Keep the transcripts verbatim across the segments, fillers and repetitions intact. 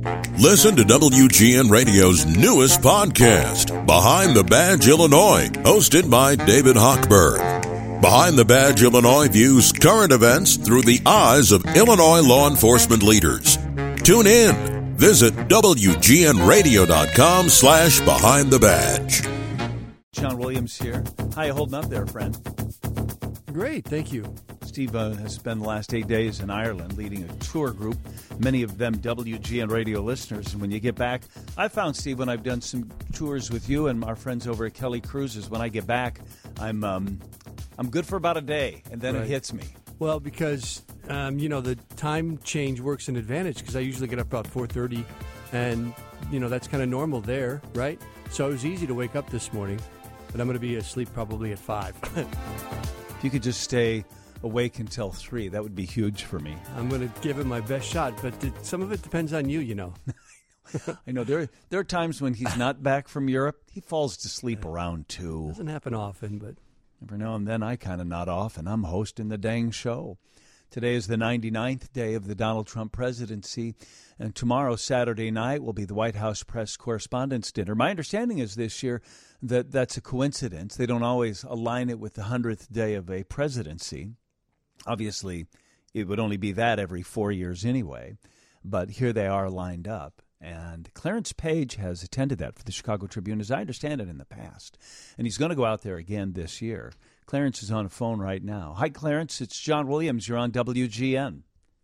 Listen to W G N Radio's newest podcast, Behind the Badge Illinois, hosted by David Hochberg. Behind the Badge Illinois views current events through the eyes of Illinois law enforcement leaders. Tune in. Visit W G N radio dot com slash behind the badge. John Williams here. How you holding up there, friend? Great, thank you. Steve uh, has spent the last eight days in Ireland leading a tour group, many of them W G N Radio listeners. And when you get back, I found, Steve, when I've done some tours with you and our friends over at Kelly Cruises, when I get back, I'm um, I'm good for about a day, and then right. It hits me. Well, because, um, you know, the time change works an advantage, because I usually get up about four thirty, and, you know, that's kind of normal there, right? So it was easy to wake up this morning, but I'm going to be asleep probably at five. If you could just stay awake until three, that would be huge for me. I'm going to give it my best shot, but it, some of it depends on you, you know. I know. There, there are times when he's not back from Europe. He falls to sleep around two. Doesn't happen often, but... Every now and then I kind of nod off, and I'm hosting the dang show. Today is the ninety-ninth day of the Donald Trump presidency, and tomorrow, Saturday night, will be the White House Press Correspondents' Dinner. My understanding is this year that that's a coincidence. They don't always align it with the hundredth day of a presidency. Obviously, it would only be that every four years anyway, but here they are lined up. And Clarence Page has attended that for the Chicago Tribune, as I understand it, in the past. And he's going to go out there again this year. Clarence is on the phone right now. Hi, Clarence. It's John Williams. You're on W G N.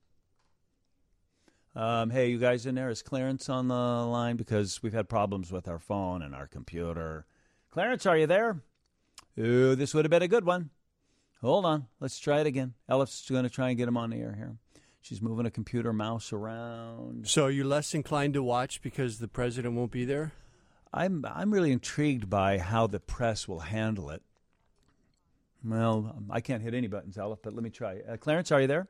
Um, hey, you guys in there? Is Clarence on the line? Because we've had problems with our phone and our computer. Clarence, are you there? Ooh, this would have been a good one. Hold on. Let's try it again. Elif's going to try and get him on the air here. She's moving a computer mouse around. So you're less inclined to watch because the president won't be there? I'm I'm really intrigued by how the press will handle it. Well, I can't hit any buttons, Elif, but let me try. Uh, Clarence, are you there?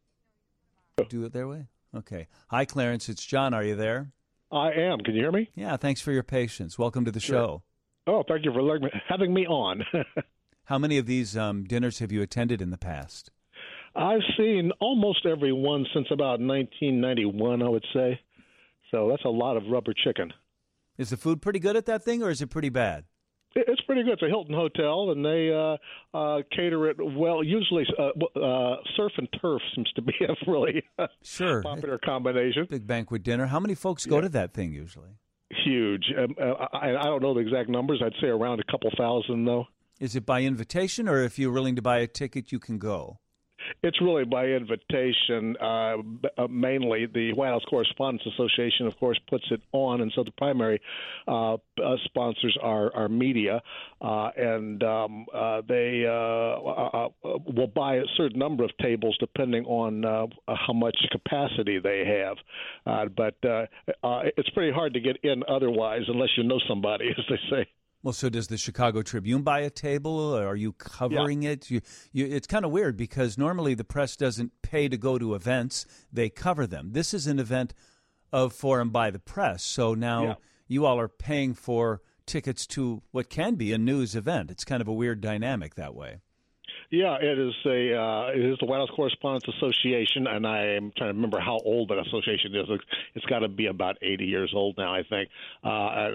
Do it their way? Okay. Hi, Clarence. It's John. Are you there? I am. Can you hear me? Yeah, thanks for your patience. Welcome to the sure. show. Oh, thank you for having me on. How many of these um, dinners have you attended in the past? I've seen almost every one since about nineteen ninety-one, I would say. So that's a lot of rubber chicken. Is the food pretty good at that thing, or is it pretty bad? It's pretty good. It's a Hilton hotel, and they uh, uh, cater it well. Usually, uh, uh, surf and turf seems to be a really sure. popular combination. Big banquet dinner. How many folks go yeah. to that thing usually? Huge. Um, uh, I, I don't know the exact numbers. I'd say around a couple thousand, though. Is it by invitation, or if you're willing to buy a ticket, you can go? It's really by invitation, uh, mainly. The White House Correspondents Association, of course, puts it on, and so the primary uh, uh, sponsors are, are media, uh, and um, uh, they uh, uh, will buy a certain number of tables depending on uh, how much capacity they have. Uh, but uh, uh, it's pretty hard to get in otherwise, unless you know somebody, as they say. Well, so does the Chicago Tribune buy a table? Or are you covering yeah. it? You, you, it's kind of weird because normally the press doesn't pay to go to events. They cover them. This is an event of for and by the press. So now yeah. you all are paying for tickets to what can be a news event. It's kind of a weird dynamic that way. Yeah, it is a uh, it is the White House Correspondents Association, and I'm trying to remember how old that association is. It's got to be about eighty years old now, I think. Uh,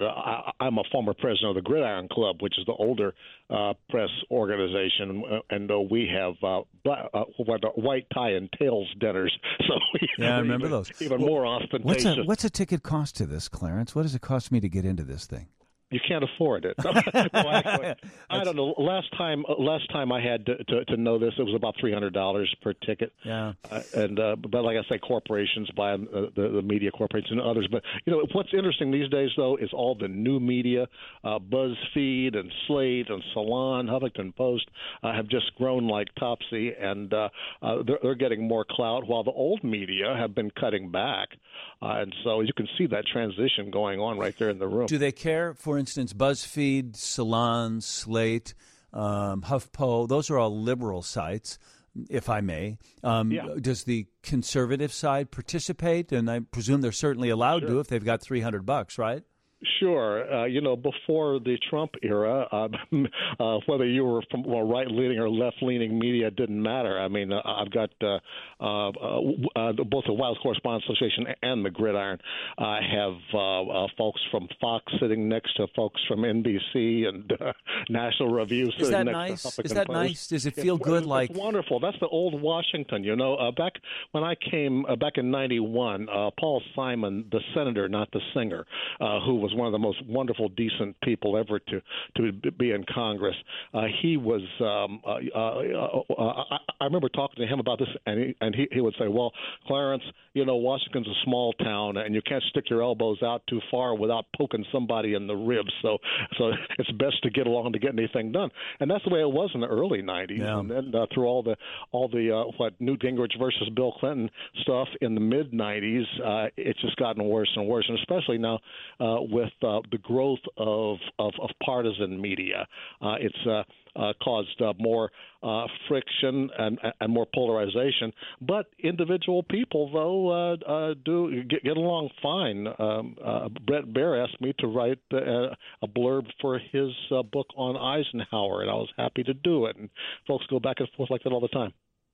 I, I'm a former president of the Gridiron Club, which is the older uh, press organization, and uh, we have uh, black, uh, white tie and tails dinners. So yeah, I remember even, those. Even more ostentatious. What's a, what's a ticket cost to this, Clarence? What does it cost me to get into this thing? You can't afford it. No, actually, I don't know. Last time, last time I had to, to, to know this, it was about three hundred dollars per ticket. Yeah. Uh, and uh, but like I say, corporations buy uh, the, the media corporations and others. But you know what's interesting these days, though, is all the new media, uh, BuzzFeed and Slate and Salon, Huffington Post, uh, have just grown like Topsy, and uh, uh, they're, they're getting more clout, while the old media have been cutting back. Uh, and so you can see that transition going on right there in the room. Do they care? For instance, BuzzFeed, Salon, Slate, um, HuffPo, those are all liberal sites, if I may. Um, yeah. Does the conservative side participate? And I presume they're certainly allowed sure. to if they've got three hundred bucks, right? Sure. Uh, you know, before the Trump era, uh, uh, whether you were from well, right-leaning or left-leaning media didn't matter. I mean, uh, I've got uh, uh, uh, both the White House Correspondents Association and the Gridiron. I have uh, uh, folks from Fox sitting next to folks from N B C and uh, National Review sitting Is that next nice? to Huffington Is that Post. nice? Does it feel it's, good? It's like wonderful. That's the old Washington. You know, uh, back when I came uh, back in ninety-one, uh, Paul Simon, the senator, not the singer, uh, who was one of the most wonderful, decent people ever to to be in Congress. Uh, he was. Um, uh, uh, uh, I, I remember talking to him about this, and he and he, he would say, "Well, Clarence, you know, Washington's a small town, and you can't stick your elbows out too far without poking somebody in the ribs. So, so it's best to get along to get anything done." And that's the way it was in the early nineties, yeah. and then uh, through all the all the uh, what Newt Gingrich versus Bill Clinton stuff in the mid nineties, uh, it's just gotten worse and worse, and especially now uh, with uh, the growth of, of, of partisan media. Uh, it's uh, uh, caused uh, more uh, friction and, and more polarization. But individual people, though, uh, uh, do get, get along fine. Um, uh, Brett Baer asked me to write uh, a blurb for his uh, book on Eisenhower, and I was happy to do it. And folks go back and forth like that all the time.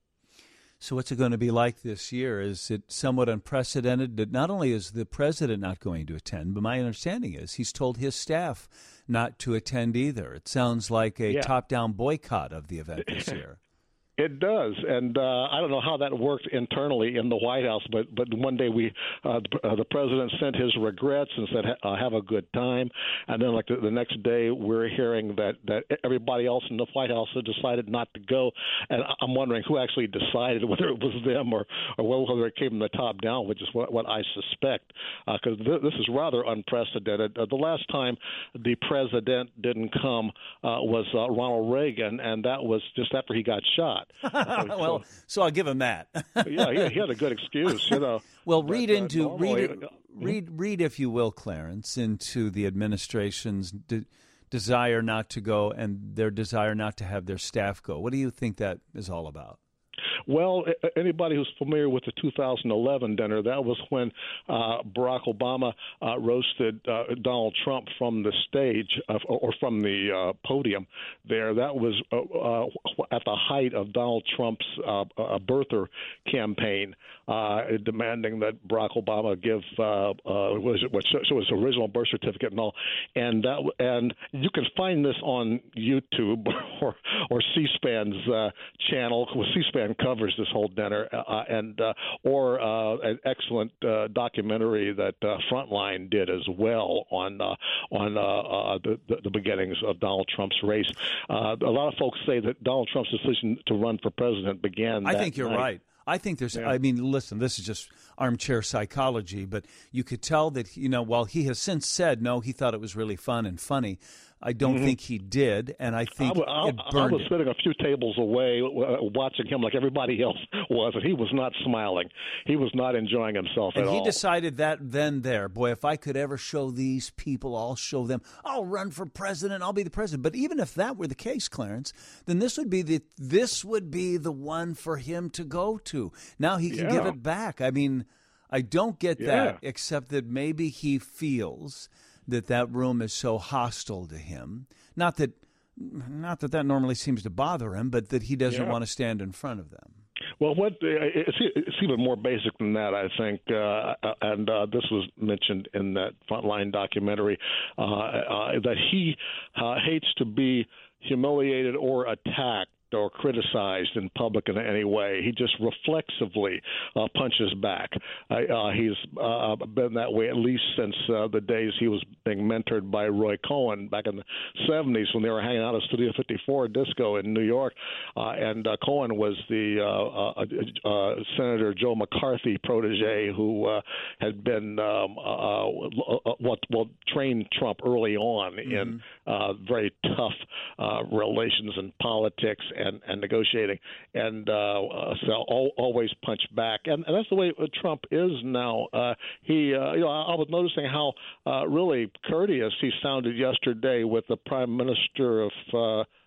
So what's it going to be like this year? Is it somewhat unprecedented that not only is the president not going to attend, but my understanding is he's told his staff not to attend either. It sounds like a yeah. top-down boycott of the event this year. It does, and uh, I don't know how that worked internally in the White House, but but one day we uh, the, uh, the president sent his regrets and said, uh, "Have a good time," and then like the, the next day we're hearing that, that everybody else in the White House had decided not to go, and I'm wondering who actually decided, whether it was them or or whether it came from the top down, which is what, what I suspect, because uh, th- this is rather unprecedented. Uh, the last time the president didn't come uh, was uh, Ronald Reagan, and that was just after he got shot. well, so I'll give him that. yeah, yeah, he had a good excuse, you know. Well, but, read uh, into normally, read read read if you will, Clarence, into the administration's de- desire not to go and their desire not to have their staff go. What do you think that is all about? Well, anybody who's familiar with the two thousand eleven dinner, that was when uh, Barack Obama uh, roasted uh, Donald Trump from the stage uh, or from the uh, podium there. That was uh, uh, at the height of Donald Trump's uh, uh, birther campaign, uh, demanding that Barack Obama give uh, uh, was it, what so his original birth certificate and all. And that, and you can find this on YouTube or or C-SPAN's uh, channel. C-SPAN covers this whole dinner, uh, and uh, or uh, an excellent uh, documentary that uh, Frontline did as well on uh, on uh, uh, the, the beginnings of Donald Trump's race. Uh, a lot of folks say that Donald Trump's decision to run for president began. I that think you're night. right. I think there's, Yeah. I mean, listen, this is just armchair psychology, but you could tell that, you know, while he has since said, no, he thought it was really fun and funny, I don't Mm-hmm. think he did, and I think I, I, it I burned was him. sitting a few tables away uh, watching him like everybody else was, and he was not smiling. He was not enjoying himself And at he all. decided that then there, boy, if I could ever show these people, I'll show them. I'll run for president. I'll be the president. But even if that were the case, Clarence, then this would be the this would be the one for him to go to. Now he can Yeah. give it back. I mean, I don't get Yeah. that, except that maybe he feels that that room is so hostile to him. Not that, not that that normally seems to bother him, but that he doesn't Yeah. want to stand in front of them. Well, what it's, it's even more basic than that, I think, uh, and uh, this was mentioned in that Frontline documentary, uh, uh, that he uh, hates to be humiliated or attacked or criticized in public in any way. He just reflexively uh, punches back. Uh, uh, he's uh, been that way at least since uh, the days he was being mentored by Roy Cohn back in the seventies when they were hanging out at Studio fifty-four Disco in New York. Uh, and uh, Cohen was the uh, uh, uh, Senator Joe McCarthy protege who uh, had been um, uh, what well trained Trump early on mm-hmm. in uh, very tough uh, relations and politics and, and negotiating, and uh, so all, always punch back, and, and that's the way Trump is now. Uh, he, uh, you know, I was noticing how uh, really courteous he sounded yesterday with the Prime Minister of uh,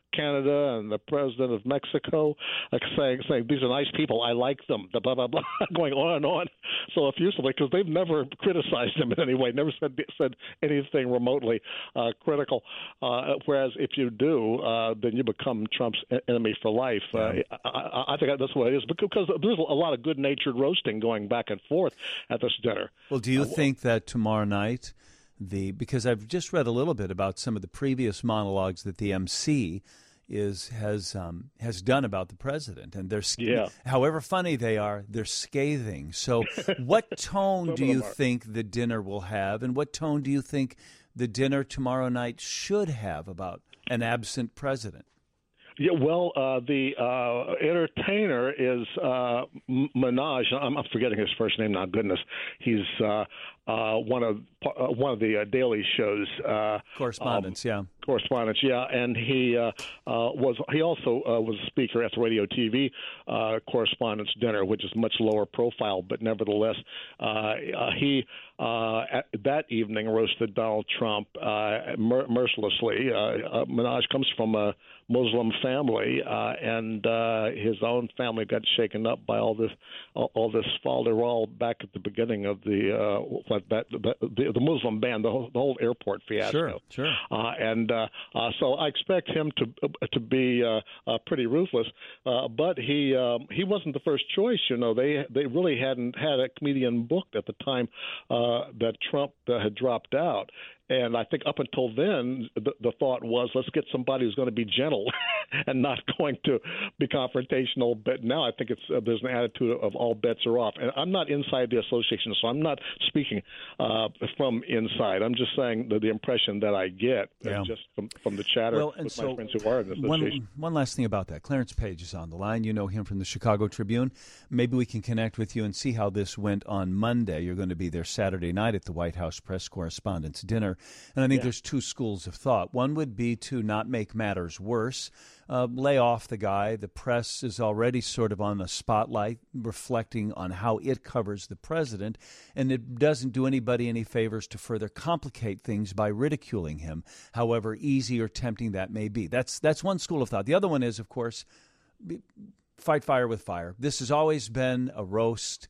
Canada and the president of Mexico, like saying saying these are nice people, I like them, blah blah blah, going on and on so effusively because they've never criticized him in any way, never said said anything remotely uh, critical. Uh, whereas if you do, uh, then you become Trump's enemy for life. Uh, I, I think that's what it is because there's a lot of good-natured roasting going back and forth at this dinner. Well, do you uh, think that tomorrow night, the because I've just read a little bit about some of the previous monologues that the M C is has um, has done about the president, and they're yeah. however funny they are, they're scathing. So, what tone do you think the dinner will have, and what tone do you think the dinner tomorrow night should have about an absent president? Yeah, well, uh, the uh, entertainer is uh, Minaj. I'm, I'm forgetting his first name now. Goodness, he's uh, uh, one of uh, one of the uh, Daily Show's uh, correspondents. Um, yeah, correspondents. Yeah, and he uh, uh, was he also uh, was a speaker at the radio T V uh, correspondents dinner, which is much lower profile, but nevertheless, uh, uh, he uh, at that evening roasted Donald Trump uh, mer- mercilessly. Uh, uh, Minaj comes from a Muslim family, uh, and uh, his own family got shaken up by all this, all, all this falderall back at the beginning of the uh, what that the, the, the Muslim ban, the whole, the whole airport fiasco. Sure, sure. Uh, and uh, uh, so I expect him to uh, to be uh, uh, pretty ruthless, uh, but he um, he wasn't the first choice. You know, they they really hadn't had a comedian booked at the time uh, that Trump uh, had dropped out. And I think up until then, the, the thought was, let's get somebody who's going to be gentle and not going to be confrontational. But now I think it's uh, there's an attitude of all bets are off. And I'm not inside the association, so I'm not speaking uh, from inside. I'm just saying the, the impression that I get yeah. just from, from the chatter well, with so my friends who are in the association. One, one last thing about that. Clarence Page is on the line. You know him from the Chicago Tribune. Maybe we can connect with you and see how this went on Monday. You're going to be there Saturday night at the White House Press Correspondents' Dinner. And I think yeah. there's two schools of thought. One would be to not make matters worse, uh, lay off the guy. The press is already sort of on the spotlight, reflecting on how it covers the president, and it doesn't do anybody any favors to further complicate things by ridiculing him, however easy or tempting that may be. That's that's one school of thought. The other one is, of course, fight fire with fire. This has always been a roast,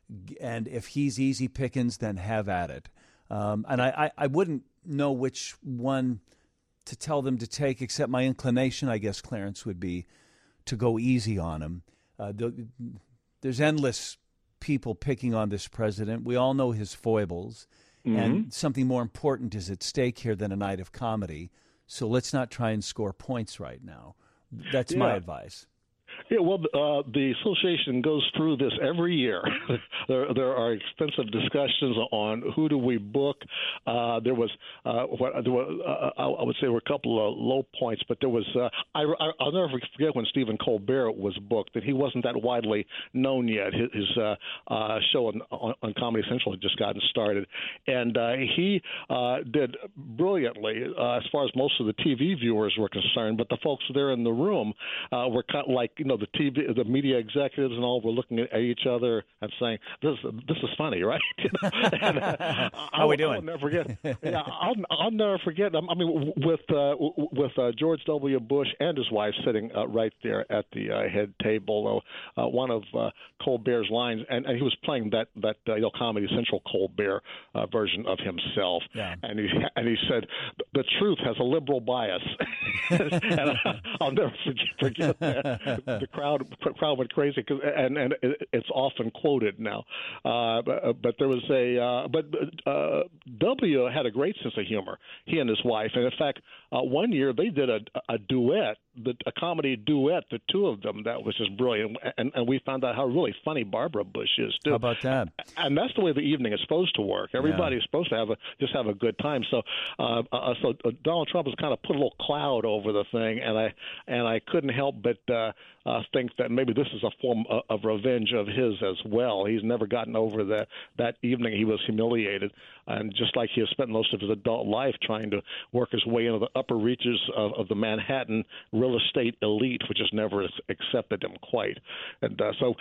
and if he's easy pickings, then have at it. Um, and I, I, I wouldn't know which one to tell them to take, except my inclination, I guess, Clarence, would be to go easy on him. Uh, the, there's endless people picking on this president. We all know his foibles, mm-hmm. and something more important is at stake here than a night of comedy. So let's not try and score points right now. That's yeah. my advice. Yeah, well, uh, the association goes through this every year. there, there are extensive discussions on who do we book. Uh, there was, uh, what, there were, uh, I would say, there were a couple of low points, but there was. Uh, I, I'll never forget when Stephen Colbert was booked, that he wasn't that widely known yet. His, his uh, uh, show on, on, on Comedy Central had just gotten started, and uh, he uh, did brilliantly uh, as far as most of the T V viewers were concerned. But the folks there in the room uh, were kind of like, you know, the T V, the media executives and all were looking at each other and saying, "This, this is funny, right?" You know? and, uh, How are we doing? I'll never forget. Yeah, I'll, I'll never forget. I mean, with uh, with uh, George W. Bush and his wife sitting uh, right there at the uh, head table, uh, one of uh, Colbert's lines, and, and he was playing that that uh, you know, Comedy Central Colbert uh, version of himself, yeah. and he and he said, "The truth has a liberal bias," and I, I'll never forget, forget that. The crowd crowd went crazy, cause, and and it's often quoted now. Uh, but, but there was a uh, but uh, W had a great sense of humor. He and his wife, and in fact, uh, one year they did a, a duet, the, a comedy duet, the two of them. That was just brilliant, and, and we found out how really funny Barbara Bush is too. How about that? And that's the way the evening is supposed to work. Everybody's yeah. supposed to have a just have a good time. So, uh, uh, so Donald Trump has kind of put a little cloud over the thing, and I and I couldn't help but uh, uh, think that maybe this is a form of, of revenge of his as well. He's never gotten over that that evening he was humiliated, and just like he has spent most of his adult life trying to work his way into the upper reaches of, of the Manhattan real estate elite, which has never accepted him quite. And uh, so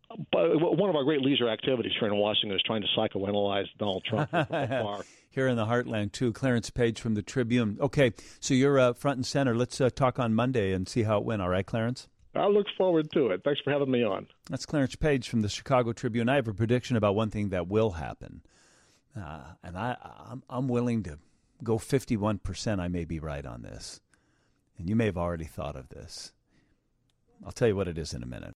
But one of our great leisure activities here in Washington is trying to psychoanalyze Donald Trump. Here in the heartland, too. Clarence Page from the Tribune. Okay, so you're uh, front and center. Let's uh, talk on Monday and see how it went. All right, Clarence? I look forward to it. Thanks for having me on. That's Clarence Page from the Chicago Tribune. I have a prediction about one thing that will happen. Uh, and I, I'm, I'm willing to go fifty-one percent. I may be right on this. And you may have already thought of this. I'll tell you what it is in a minute.